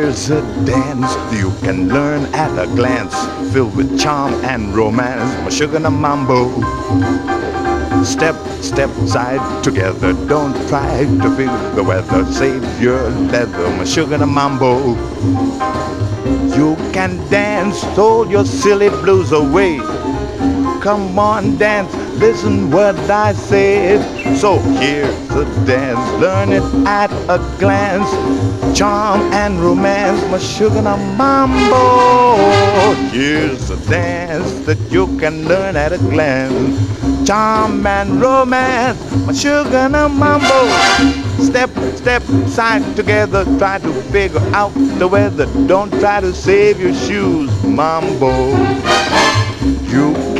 Here's a dance you can learn at a glance, filled with charm and romance. My sugar and mambo. Step, step side together. Don't try to figure the weather. Save your leather. My sugar and mambo. You can dance, throw your silly blues away. Come on, dance, listen what I said. So here's a dance, learn it at a glance. Charm and romance, my sugar and mambo. Here's a dance that you can learn at a glance. Charm and romance, my sugar and mambo. Step, step, side together, try to figure out the weather. Don't try to save your shoes, mambo. You